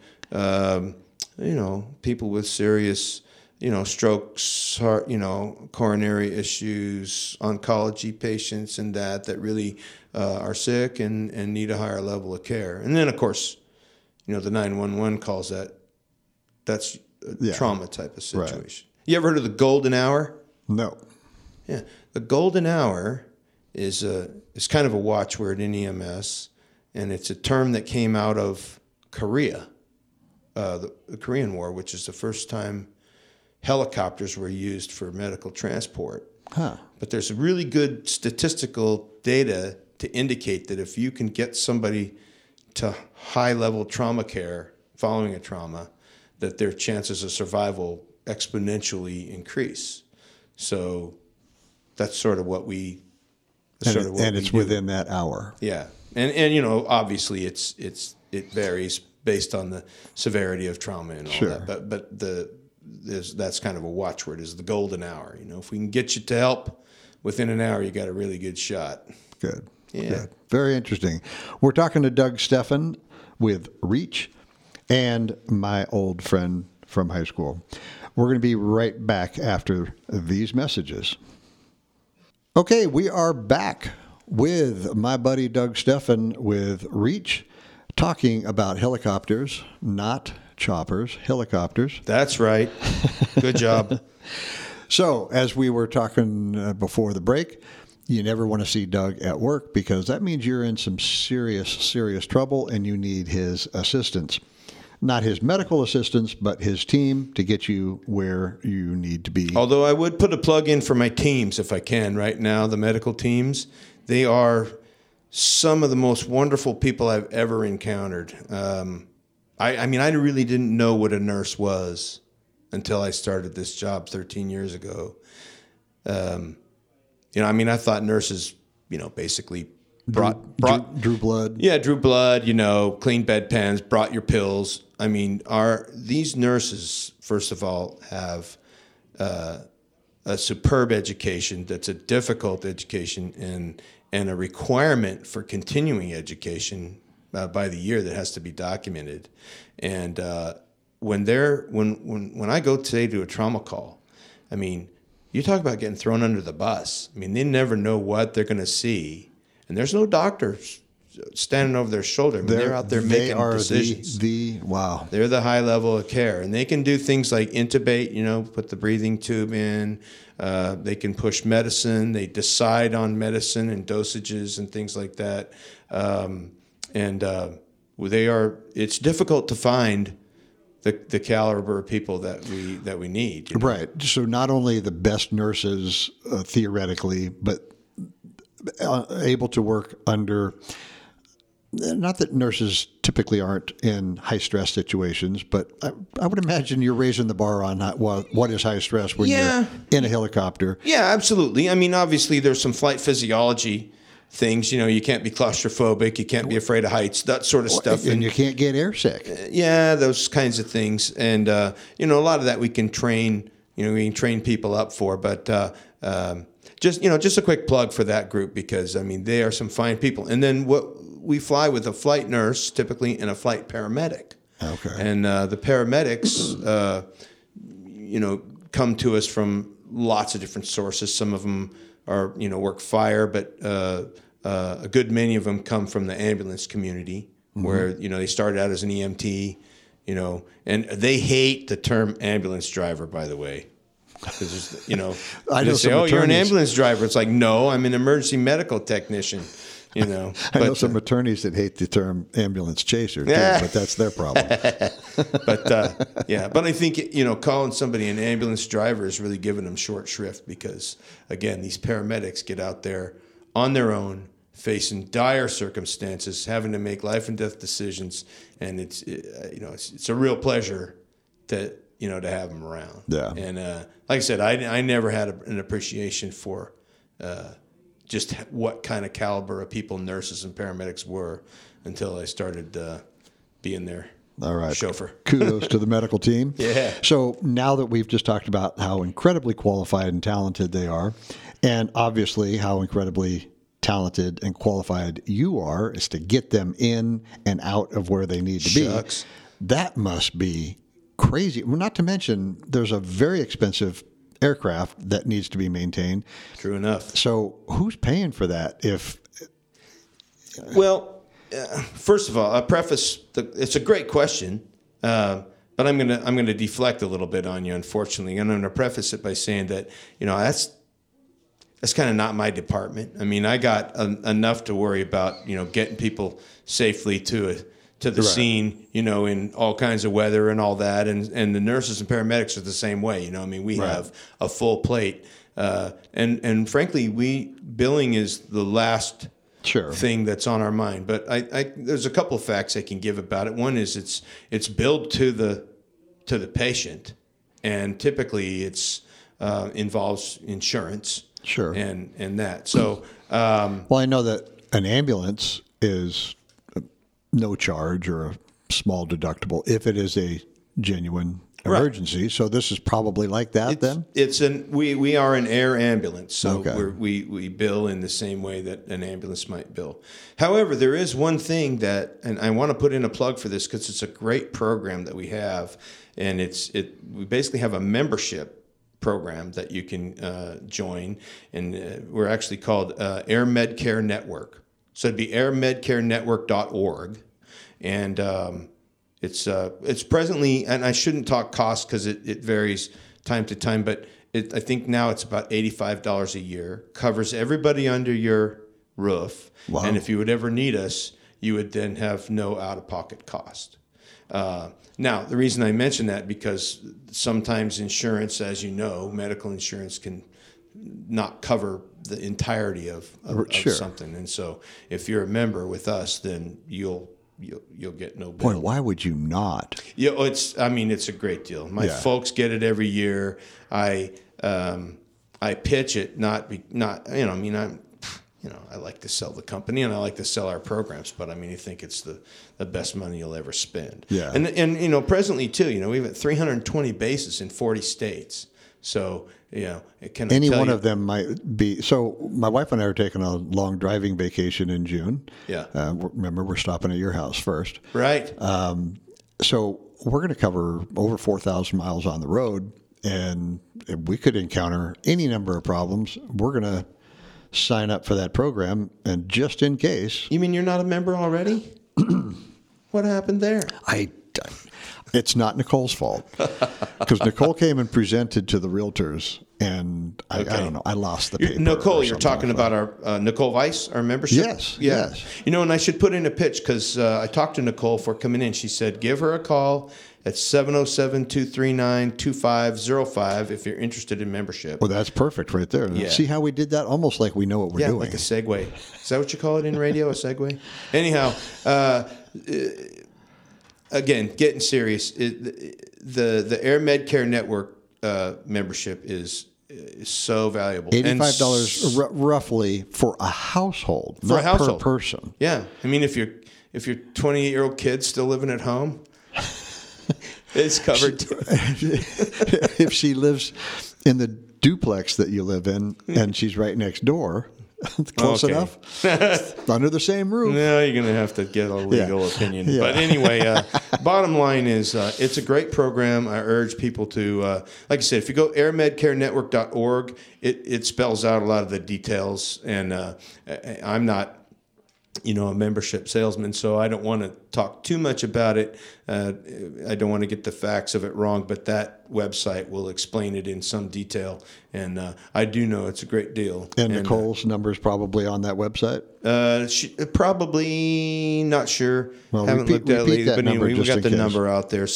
people with serious, strokes, heart, coronary issues, oncology patients, and that really are sick and need a higher level of care. And then, of course, the 911 calls that's a trauma type of situation. Right. You ever heard of the golden hour? No. Yeah, the golden hour is kind of a watchword in EMS, and it's a term that came out of Korea. The Korean War, which is the first time helicopters were used for medical transport. Huh. But there's really good statistical data to indicate that if you can get somebody to high-level trauma care following a trauma, that their chances of survival exponentially increase. So that's sort of what we... it's within that hour. Yeah. And obviously it varies based on the severity of trauma and all that. But that's kind of a watchword, is the golden hour. If we can get you to help within an hour, you got a really good shot. Good. Yeah. Good. Very interesting. We're talking to Doug Steffen with Reach and my old friend from high school. We're going to be right back after these messages. Okay, we are back with my buddy Doug Steffen with Reach, talking about helicopters, not choppers, helicopters. That's right. Good job. So, as we were talking before the break, you never want to see Doug at work because that means you're in some serious trouble and you need his assistance. Not his medical assistance, but his team to get you where you need to be. Although I would put a plug in for my teams if I can right now, the medical teams. They are some of the most wonderful people I've ever encountered. I mean, I really didn't know what a nurse was until I started this job 13 years ago. I mean, I thought nurses, basically drew blood. Yeah, drew blood, cleaned bedpans, brought your pills. I mean, these nurses, first of all, have a superb education that's a difficult education and a requirement for continuing education by the year that has to be documented. And when I go today to a trauma call, I mean, you talk about getting thrown under the bus. I mean, they never know what they're going to see. And there's no doctor standing over their shoulder. I mean, they're out there making decisions. Wow. They're the high level of care. And they can do things like intubate, put the breathing tube in. They can push medicine. They decide on medicine and dosages and things like that. It's difficult to find the caliber of people that we need. Right. So not only the best nurses theoretically, but able to work under. Not that nurses typically aren't in high stress situations, but I would imagine you're raising the bar on what is high stress when you're in a helicopter. Yeah, absolutely. I mean, obviously there's some flight physiology things. You can't be claustrophobic. You can't be afraid of heights, that sort of stuff. And you can't get airsick. Yeah, those kinds of things. And, a lot of that we can train, we can train people up for. But just a quick plug for that group because, I mean, they are some fine people. And then we fly with a flight nurse typically and a flight paramedic. Okay. And the paramedics, come to us from lots of different sources. Some of them are, work fire, but a good many of them come from the ambulance community where, they started out as an EMT, and they hate the term ambulance driver, by the way. Because, I know say, you're an ambulance driver. It's like, no, I'm an emergency medical technician. I know some attorneys that hate the term ambulance chaser, too, but that's their problem. But I think, calling somebody an ambulance driver is really giving them short shrift because, again, these paramedics get out there on their own, facing dire circumstances, having to make life and death decisions, and it's a real pleasure to have them around. Yeah. And like I said, I never had an appreciation for just what kind of caliber of people nurses and paramedics were until I started being their chauffeur. Kudos to the medical team. Yeah. So now that we've just talked about how incredibly qualified and talented they are, and obviously how incredibly talented and qualified you are, is to get them in and out of where they need to be. That must be crazy. Well, not to mention, there's a very expensive aircraft that needs to be maintained. True enough. So who's paying for that? First of all, I'll preface it's a great question, but I'm gonna deflect a little bit on you, unfortunately. And I'm gonna preface it by saying that that's kind of not my department. I mean, I got enough to worry about, getting people safely to the scene, in all kinds of weather and all that. And the nurses and paramedics are the same way. We have a full plate. And frankly, billing is the last thing that's on our mind. But there's a couple of facts I can give about it. One is it's billed to the patient, and typically it's involves insurance. Sure. And that. So I know that an ambulance is no charge or a small deductible if it is a genuine emergency. Right. So this is probably like that then? We are an air ambulance, so we bill in the same way that an ambulance might bill. However, there is one thing and I want to put in a plug for this because it's a great program that we have, and we basically have a membership program that you can join, and we're actually called Air Medcare Network. So it'd be airmedcarenetwork.org, and it's presently, and I shouldn't talk cost because it varies time to time, but I think now it's about $85 a year, covers everybody under your roof. Wow. And if you would ever need us, you would then have no out-of-pocket cost. Now, the reason I mention that, because sometimes insurance, as you know, medical insurance can not cover the entirety of Sure. something. And so if you're a member with us, then you'll get no Boy, bill. why would you not? Yeah, it's a great deal. My folks get it every year. I pitch it I like to sell the company and I like to sell our programs, but I mean, I think it's the best money you'll ever spend. Yeah. And presently too, we have 320 bases in 40 states. So, it can Any one of them might be. So my wife and I are taking a long driving vacation in June. Yeah. Remember, we're stopping at your house first. Right. So we're going to cover over 4,000 miles on the road, and if we could encounter any number of problems, we're going to sign up for that program. And just in case. You mean you're not a member already? What happened there? It's not Nicole's fault, because Nicole came and presented to the realtors, and I don't know, I lost the paper. Nicole, you're talking about our Nicole Weiss, our membership? Yes. And I should put in a pitch, because I talked to Nicole for coming in. She said, give her a call at 707-239-2505 if you're interested in membership. Well, that's perfect right there. Yeah. See how we did that? Almost like we know what we're doing. Like a segue. Is that what you call it in radio, a segue? Anyhow, again, getting serious, the Air Medcare Network membership is so valuable. $85 roughly for a household, not per person. Yeah, I mean, if your 28-year-old kid's still living at home, it's covered. If she lives in the duplex that you live in and she's right next door. Close enough? Under the same roof. No, you're going to have to get a legal opinion. Yeah. But anyway, bottom line is it's a great program. I urge people to, like I said, if you go airmedcarenetwork.org, it spells out a lot of the details. And I'm not, a membership salesman, so I don't want to talk too much about it. I don't want to get the facts of it wrong, but that website will explain it in some detail. And I do know it's a great deal. And Nicole's number is probably on that website? She probably not sure. Well, haven't looked at it lately, but anyway, we got the case. number out there,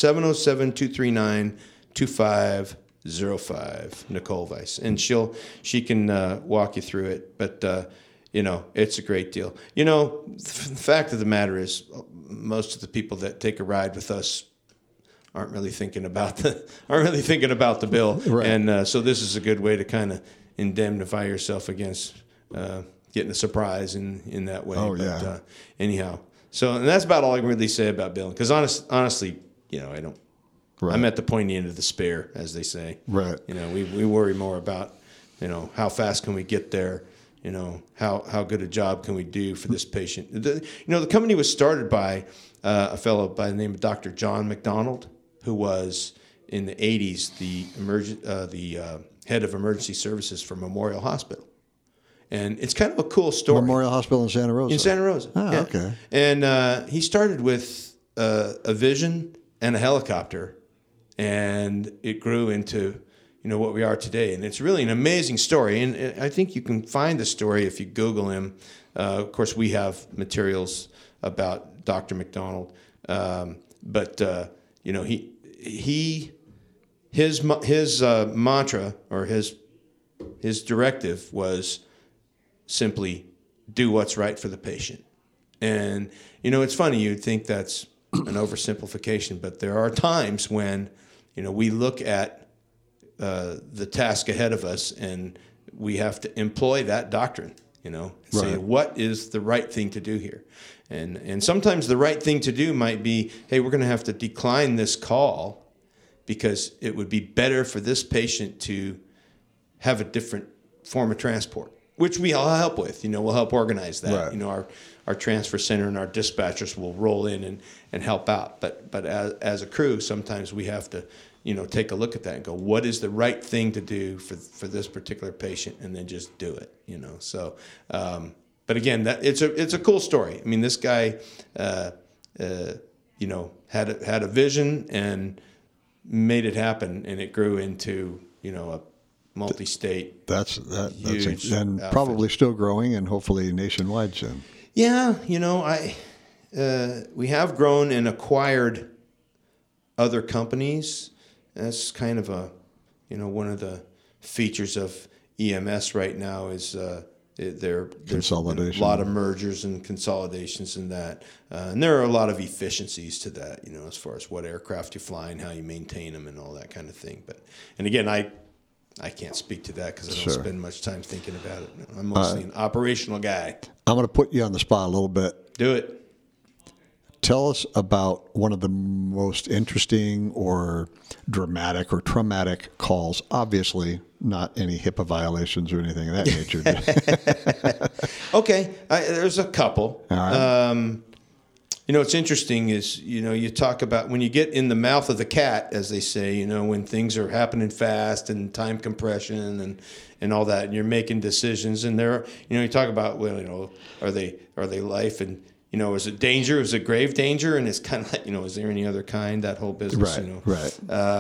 707-239-2505, Nicole Weiss. And she can walk you through it, but it's a great deal. The fact of the matter is, most of the people that take a ride with us aren't really thinking about the bill. Right. And so this is a good way to kind of indemnify yourself against getting a surprise in that way. Oh, but, yeah. Anyhow, and that's about all I can really say about billing. Because honestly, I don't. Right. I'm at the pointy end of the spear, as they say. Right. We worry more about how fast can we get there. How good a job can we do for this patient? The company was started by a fellow by the name of Dr. John McDonald, who was in the 80s the head of emergency services for Memorial Hospital. And it's kind of a cool story. Memorial Hospital in Santa Rosa? In Santa Rosa. Oh, yeah. Okay. And he started with a vision and a helicopter, and it grew into what we are today. And it's really an amazing story. And I think you can find the story if you Google him. Of course, we have materials about Dr. McDonald. But his mantra or his directive was simply do what's right for the patient. And, it's funny, you'd think that's an oversimplification, but there are times when, we look at the task ahead of us, and we have to employ that doctrine, say what is the right thing to do here. And sometimes the right thing to do might be, hey, we're going to have to decline this call because it would be better for this patient to have a different form of transport, which we'll help with. We'll help organize that. Right. Our transfer center and our dispatchers will roll in and help out. But as a crew, sometimes we have to take a look at that and go, what is the right thing to do for this particular patient, and then just do it, So, but again, it's a cool story. I mean, this guy, had a vision and made it happen, and it grew into, multi-state. That's huge and outfit. Probably still growing, and hopefully nationwide soon. Yeah, we have grown and acquired other companies. That's kind of one of the features of EMS right now is there's consolidation. A lot of mergers and consolidations in that, and there are a lot of efficiencies to that. As far as what aircraft you fly and how you maintain them and all that kind of thing. And again, I can't speak to that because I don't spend much time thinking about it. I'm mostly an operational guy. I'm going to put you on the spot a little bit. Do it. Tell us about one of the most interesting or dramatic or traumatic calls. Obviously, not any HIPAA violations or anything of that nature. Okay, there's a couple. All right. What's interesting is, you talk about when you get in the mouth of the cat, as they say, when things are happening fast and time compression and all that, and you're making decisions, and you talk about, are they life and, is it danger? Is it grave danger? And it's kind of like, is there any other kind? That whole business, Right.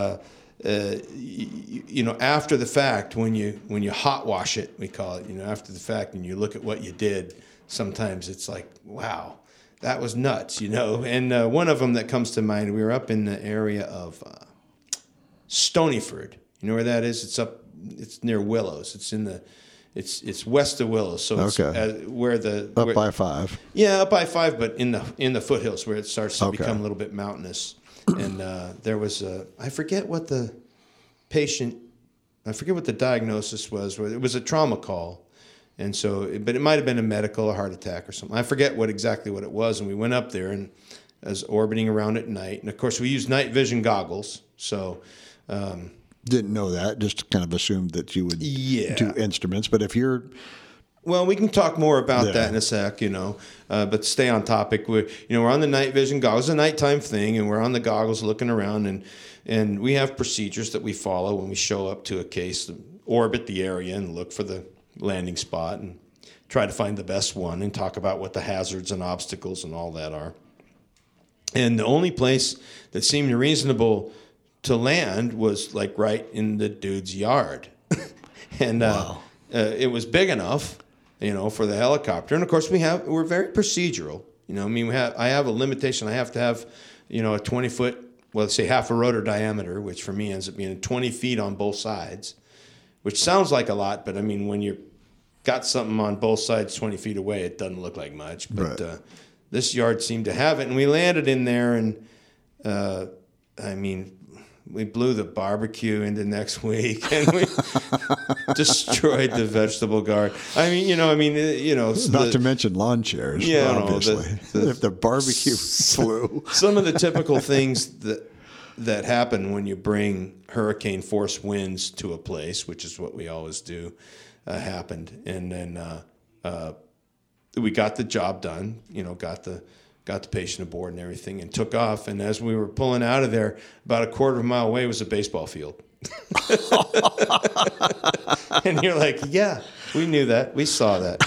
After the fact, when you hot wash it, we call it, after the fact, and you look at what you did, sometimes it's like, wow, that was nuts, And one of them that comes to mind, we were up in the area of Stonyford. You know where that is? It's near Willows. It's west of Willows, so it's where up by 5. Yeah, up by 5, but in the foothills where it starts to become a little bit mountainous. And there was I forget what the diagnosis was. It was a trauma call, and so, but it might have been a medical, a heart attack or something. I forget exactly what it was. And we went up there and I was orbiting around at night, and of course we used night vision goggles, so. Didn't know that. Just kind of assumed that you would do instruments. But if you're... Well, we can talk more about that in a sec, but stay on topic. We're on the night vision goggles. It's a nighttime thing, and we're on the goggles looking around, and we have procedures that we follow when we show up to a case, orbit the area and look for the landing spot and try to find the best one and talk about what the hazards and obstacles and all that are. And the only place that seemed reasonable to land was like right in the dude's yard. And it was big enough, for the helicopter. And of course we're very procedural. I have a limitation. I have to have, a 20-foot, well, let's say half a rotor diameter, which for me ends up being 20 feet on both sides, which sounds like a lot, but when you got something on both sides 20 feet away, it doesn't look like much. But this yard seemed to have it. And we landed in there and, we blew the barbecue into next week, and we destroyed the vegetable garden. Not to mention lawn chairs. Yeah, obviously. If the barbecue flew. Some of the typical things that happen when you bring hurricane force winds to a place, which is what we always do, happened, and then we got the job done. Got the patient aboard and everything, and took off. And as we were pulling out of there, about a quarter of a mile away was a baseball field. And you're like, yeah, we knew that. We saw that.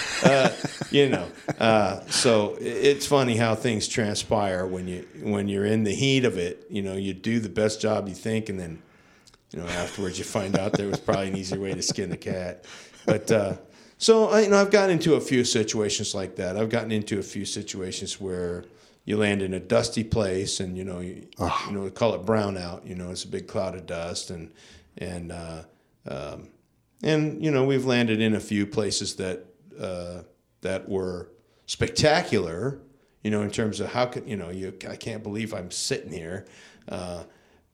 So it's funny how things transpire when you're in the heat of it. You do the best job you think, and then, afterwards you find out there was probably an easier way to skin the cat. But so I've gotten into a few situations like that. I've gotten into a few situations where you land in a dusty place, and we call it brownout. It's a big cloud of dust, and we've landed in a few places that were spectacular. In terms of how could I can't believe I'm sitting here. But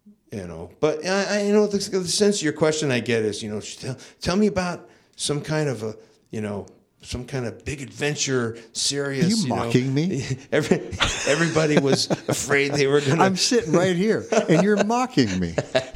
the sense of your question I get is tell me about some kind of some kind of big adventure, serious. Are you mocking me? Everybody was afraid they were going to. I'm sitting right here, and you're mocking me.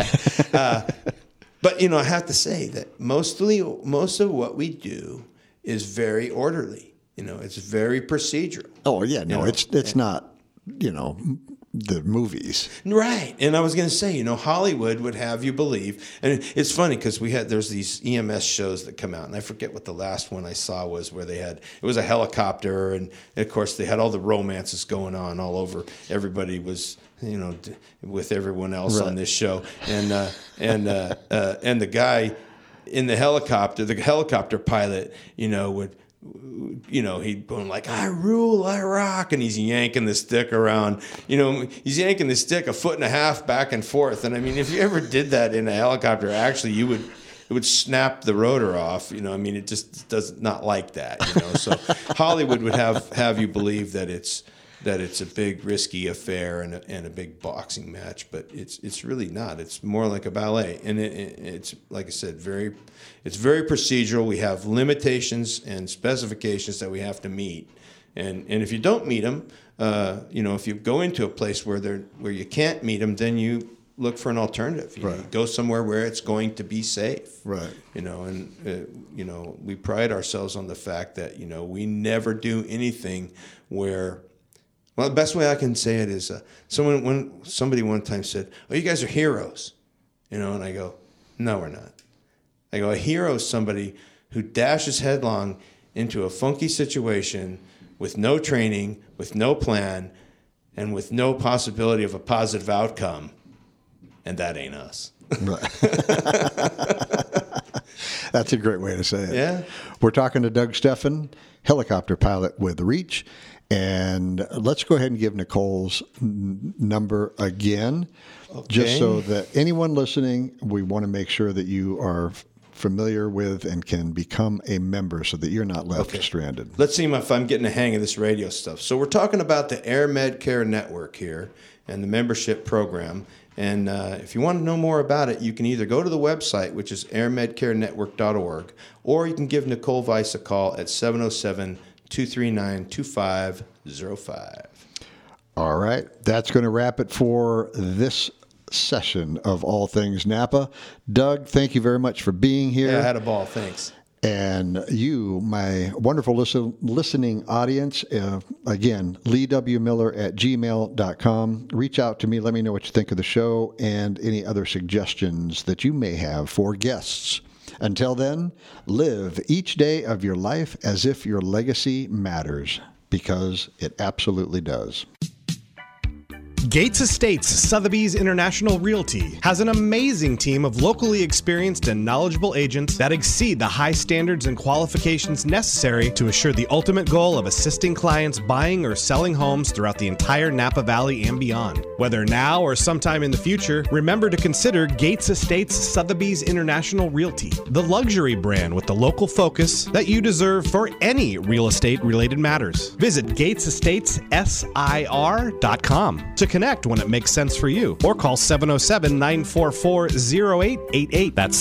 But I have to say that most of what we do is very orderly. It's very procedural. Oh yeah, no, it's not. The movies. Right. And I was going to say, Hollywood would have you believe, and it's funny because there's these EMS shows that come out, and I forget what the last one I saw was, where it was a helicopter, and of course they had all the romances going on all over. Everybody was, with everyone else on this show. And the guy in the helicopter pilot, would, he'd go like, I rule, I rock, and he's yanking the stick around. He's yanking the stick 1.5 feet back and forth. And I mean, if you ever did that in a helicopter, actually, it would snap the rotor off. It just does not like that. So Hollywood would have you believe that it's a big risky affair and a big boxing match, but it's really not. It's more like a ballet, and it's like I said, it's very procedural. We have limitations and specifications that we have to meet, and if you don't meet them, if you go into a place where you can't meet them, then you look for an alternative. You go somewhere where it's going to be safe. Right. We pride ourselves on the fact that we never do anything where. Well, the best way I can say it is somebody one time said, "Oh, you guys are heroes," and I go, "No, we're not." I go, "A hero is somebody who dashes headlong into a funky situation with no training, with no plan, and with no possibility of a positive outcome, and that ain't us." Right. That's a great way to say it. Yeah. We're talking to Doug Steffen, helicopter pilot with Reach. And let's go ahead and give Nicole's number again, just so that anyone listening, we want to make sure that you are familiar with and can become a member so that you're not left stranded. Let's see if I'm getting the hang of this radio stuff. So we're talking about the Air Med Care Network here and the membership program. And if you want to know more about it, you can either go to the website, which is airmedcarenetwork.org, or you can give Nicole Weiss a call at 707-239-2505. All right. That's going to wrap it for this session of All Things Napa. Doug, thank you very much for being here. Yeah, I had a ball. Thanks. And you, my wonderful listening audience, again, LeeWMiller@gmail.com. Reach out to me. Let me know what you think of the show and any other suggestions that you may have for guests. Until then, live each day of your life as if your legacy matters, because it absolutely does. Gates Estates Sotheby's International Realty has an amazing team of locally experienced and knowledgeable agents that exceed the high standards and qualifications necessary to assure the ultimate goal of assisting clients buying or selling homes throughout the entire Napa Valley and beyond. Whether now or sometime in the future, remember to consider Gates Estates Sotheby's International Realty, the luxury brand with the local focus that you deserve for any real estate related matters. Visit GatesEstatesSIR.com to connect when it makes sense for you, or call 707-944-0888. That's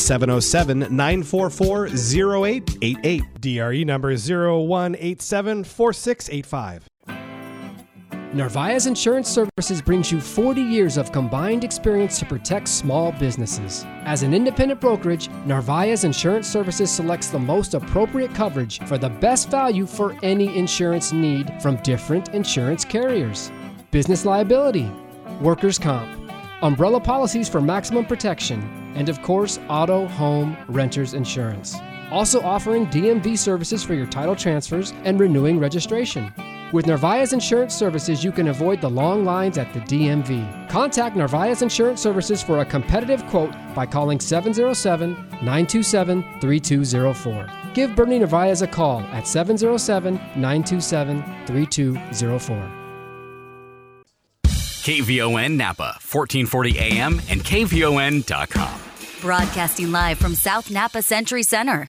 707-944-0888. DRE number is 01874685. Narvaez Insurance Services brings you 40 years of combined experience to protect small businesses. As an independent brokerage, Narvaez Insurance Services selects the most appropriate coverage for the best value for any insurance need from different insurance carriers. Business liability, workers' comp, umbrella policies for maximum protection, and of course, auto, home, renters insurance. Also offering DMV services for your title transfers and renewing registration. With Narvaez Insurance Services, you can avoid the long lines at the DMV. Contact Narvaez Insurance Services for a competitive quote by calling 707-927-3204. Give Bernie Narvaez a call at 707-927-3204. KVON Napa, 1440 AM and KVON.com. Broadcasting live from South Napa Century Center.